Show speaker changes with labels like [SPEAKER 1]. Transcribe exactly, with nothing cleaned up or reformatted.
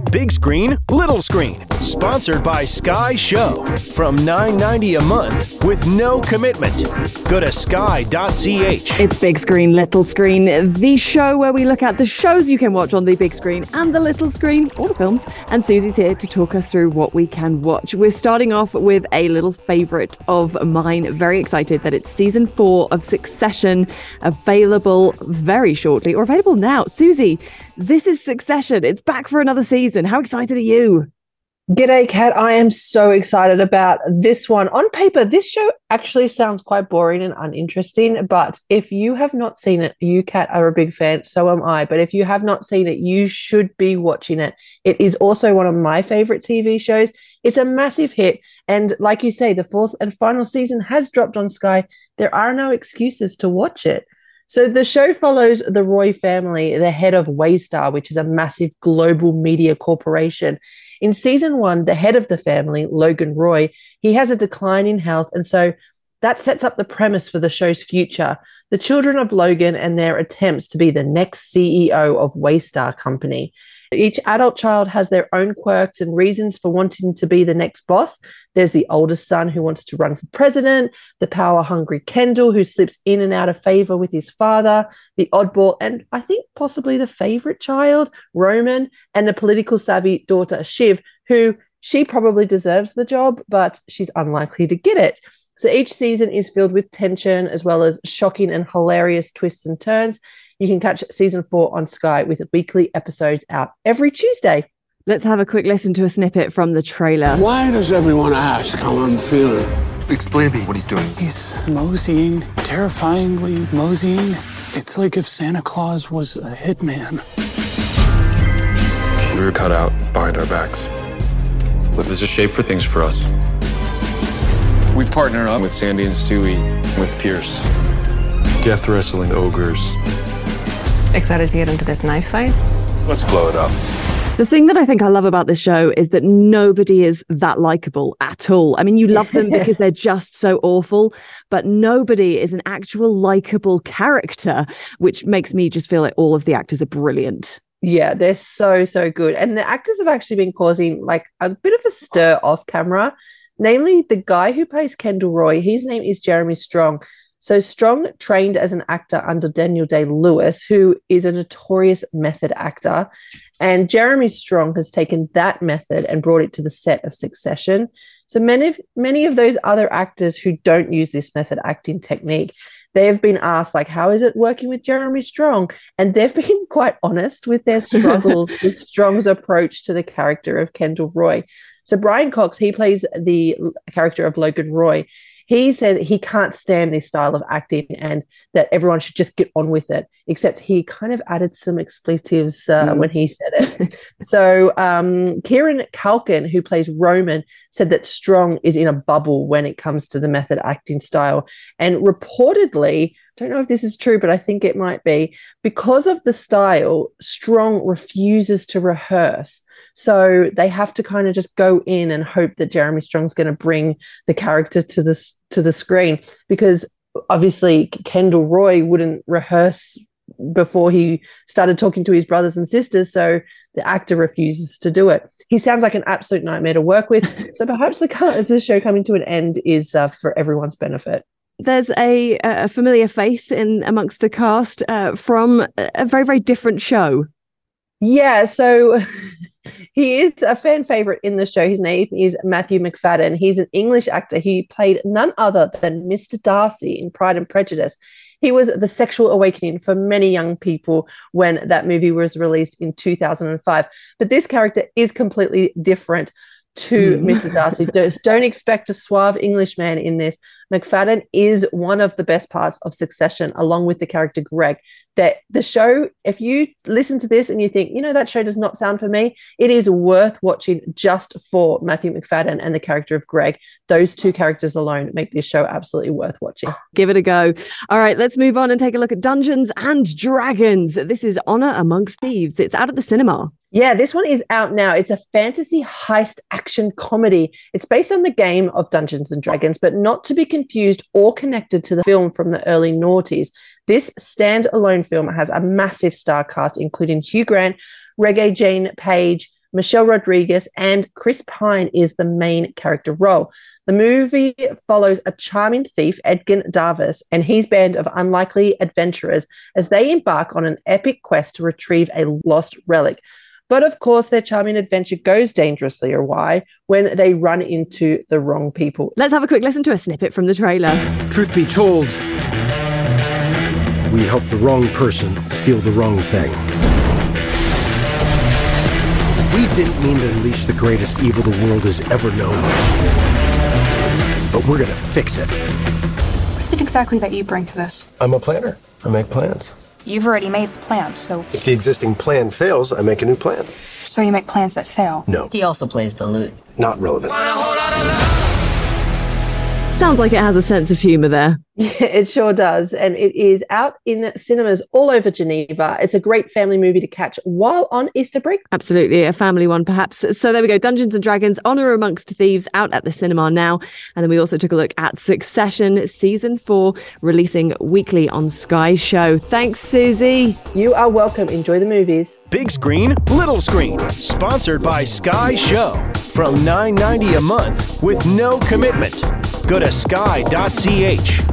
[SPEAKER 1] Big Screen, Little Screen, sponsored by Sky Show. From nine ninety a month with no commitment. Go to sky dot c h.
[SPEAKER 2] It's Big Screen, Little Screen, the show where we look at the shows you can watch on the big screen and the little screen, all the films. And Susie's here to talk us through what we can watch. We're starting off with a little favourite of mine. Very excited that it's season four of Succession, available very shortly, or available now. Susie, this is Succession. It's back for another season. How excited are you?
[SPEAKER 3] G'day, Kat. I am so excited about this one. On paper, this show actually sounds quite boring and uninteresting, but if you have not seen it, you, Kat, are a big fan, so am I. But if you have not seen it, you should be watching it. It is also one of my favourite T V shows. It's a massive hit, and like you say, the fourth and final season has dropped on Sky. There are no excuses to watch it. So the show follows the Roy family, the head of Waystar, which is a massive global media corporation. In season one, the head of the family, Logan Roy, he has a decline in health, and so that sets up the premise for the show's future. The children of Logan and their attempts to be the next C E O of Waystar Company. Each adult child has their own quirks and reasons for wanting to be the next boss. There's the oldest son who wants to run for president, the power-hungry Kendall who slips in and out of favor with his father, the oddball and I think possibly the favorite child, Roman, and the political savvy daughter, Shiv, who she probably deserves the job, but she's unlikely to get it. So each season is filled with tension as well as shocking and hilarious twists and turns. You can catch season four on Sky with weekly episodes out every Tuesday.
[SPEAKER 2] Let's have a quick listen to a snippet from the trailer.
[SPEAKER 4] Why does everyone ask how I'm feeling?
[SPEAKER 5] Explain to me what he's doing.
[SPEAKER 4] He's moseying, terrifyingly moseying. It's like if Santa Claus was a hitman.
[SPEAKER 5] We were cut out behind our backs. But there's a shape for things for us. We partner up with Sandy and Stewie, with Pierce. Death wrestling ogres.
[SPEAKER 6] Excited to get into this knife fight?
[SPEAKER 5] Let's blow it up.
[SPEAKER 2] The thing that I think I love about this show is that nobody is that likable at all. I mean, you love them because they're just so awful, but nobody is an actual likable character, which makes me just feel like all of the actors are brilliant.
[SPEAKER 3] Yeah, they're so, so good. And the actors have actually been causing like a bit of a stir off camera. Namely, the guy who plays Kendall Roy, his name is Jeremy Strong. So Strong trained as an actor under Daniel Day-Lewis, who is a notorious method actor. And Jeremy Strong has taken that method and brought it to the set of Succession. So many of, many of those other actors who don't use this method acting technique, they have been asked, like, how is it working with Jeremy Strong? And they've been quite honest with their struggles with Strong's approach to the character of Kendall Roy. So Brian Cox, he plays the character of Logan Roy. He said he can't stand this style of acting and that everyone should just get on with it, except he kind of added some expletives uh, mm. when he said it. So um, Kieran Culkin, who plays Roman, said that Strong is in a bubble when it comes to the method acting style. And reportedly, I don't know if this is true, but I think it might be, because of the style, Strong refuses to rehearse. So they have to kind of just go in and hope that Jeremy Strong's going to bring the character to the, to the screen, because obviously Kendall Roy wouldn't rehearse before he started talking to his brothers and sisters, so the actor refuses to do it. He sounds like an absolute nightmare to work with, so perhaps the, the show coming to an end is uh, for everyone's benefit.
[SPEAKER 2] There's a, a familiar face in amongst the cast uh, from a very, very different show.
[SPEAKER 3] Yeah, so he is a fan favorite in the show. His name is Matthew Macfadyen. He's an English actor. He played none other than Mister Darcy in Pride and Prejudice. He was the sexual awakening for many young people when that movie was released in two thousand five. But this character is completely different to mm. Mister Darcy. Don't, don't expect a suave Englishman in this. Macfadyen is one of the best parts of Succession, along with the character Greg. That the show, if you listen to this and you think, you know, that show does not sound for me, it is worth watching just for Matthew Macfadyen and the character of Greg. Those two characters alone make this show absolutely worth watching.
[SPEAKER 2] Give it a go. All right, let's move on and take a look at Dungeons and Dragons. This is Honor Amongst Thieves. It's out at the cinema.
[SPEAKER 3] Yeah, this one is out now. It's a fantasy heist action comedy. It's based on the game of Dungeons and Dragons, but not to be confused or connected to the film from the early noughties. This standalone film has a massive star cast, including Hugh Grant, Regé-Jean Page, Michelle Rodriguez, and Chris Pine is the main character role. The movie follows a charming thief, Edgin Davis, and his band of unlikely adventurers as they embark on an epic quest to retrieve a lost relic. But of course, their charming adventure goes dangerously awry when they run into the wrong people.
[SPEAKER 2] Let's have a quick listen to a snippet from the trailer.
[SPEAKER 7] Truth be told, we helped the wrong person steal the wrong thing. We didn't mean to unleash the greatest evil the world has ever known. But we're gonna fix it.
[SPEAKER 8] What is it exactly that you bring to this?
[SPEAKER 7] I'm a planner. I make plans.
[SPEAKER 8] You've already made the plan, so...
[SPEAKER 7] If the existing plan fails, I make a new plan.
[SPEAKER 8] So you make plans that fail?
[SPEAKER 7] No.
[SPEAKER 9] He also plays the lute.
[SPEAKER 7] Not relevant.
[SPEAKER 2] Sounds like it has a sense of humour there.
[SPEAKER 3] Yeah, it sure does. And it is out in cinemas all over Geneva. It's a great family movie to catch while on Easter break.
[SPEAKER 2] Absolutely, a family one perhaps. So there we go, Dungeons and Dragons, Honor Amongst Thieves, out at the cinema now. And then we also took a look at Succession Season four, releasing weekly on Sky Show. Thanks, Susie.
[SPEAKER 3] You are welcome. Enjoy the movies.
[SPEAKER 1] Big Screen, Little Screen, sponsored by Sky Show. From nine dollars and ninety cents a month with no commitment. Go to sky dot c h.